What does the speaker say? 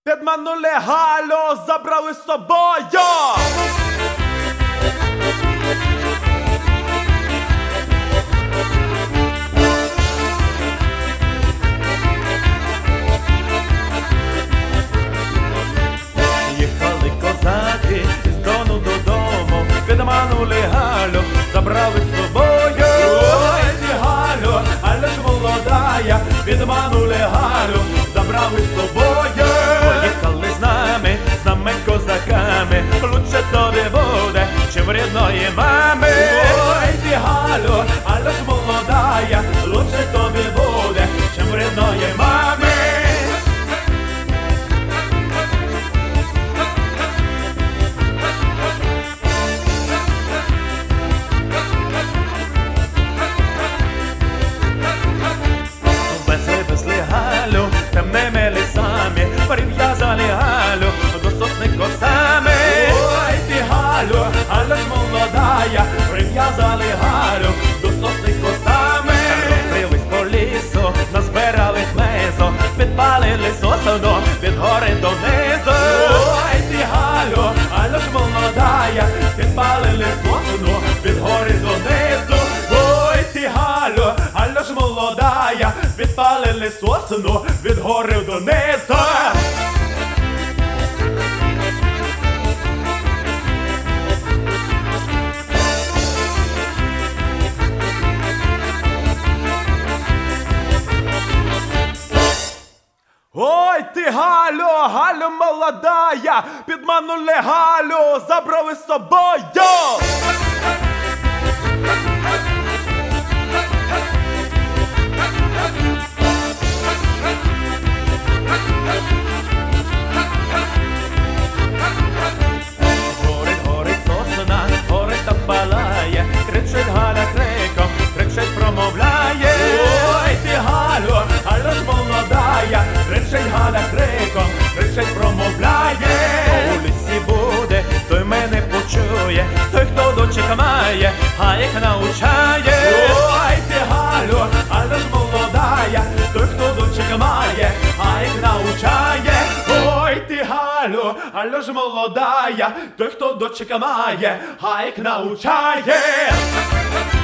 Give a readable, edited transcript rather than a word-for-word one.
Підманули Галю, забрали з собою. Їхали козаки із Дону додому, підманули Галю, забрали з собою. Ой, ти Галю, але ж молодая, підманули Галю, забрали з собою. Поїхали з нами козаками, лучше тобі буде, чим рідної мами. Ой, ти Галю, але ж молодая, лучше тобі буде, чим рідної мами. Везли Галю темними лісами, прив'язали Галю до сосни косами. Ой, ти Галю, але ж молодая, прив'язали Галю до сосни косами. Розбрились по лісу, назбирали хмизу, підпалили сосну від гори донизу. Ой, ти Галю, але ж молодая, підпалили сосну від гори донизу. Ой, ти Галю, але ж молодая, підпалили сосну від гори донизу. Ой, ти Галю, Галю молодая, підманули Галю, забрали з собою. Горить сосна, горить та палає, кричить Галя криком, кричить промовляє. Ой, ти Галю, але ж молодая, кричить Галя криком, кричить промовляє. У лісі буде, той мене почує, той, хто дочек має, хай їх научає. Ой, ти Галю, але ж молодая, той, хто дочек має, хай їх научає. Ой, ти Галю, але ж молодая, той, хто дочек має, хай їх научає.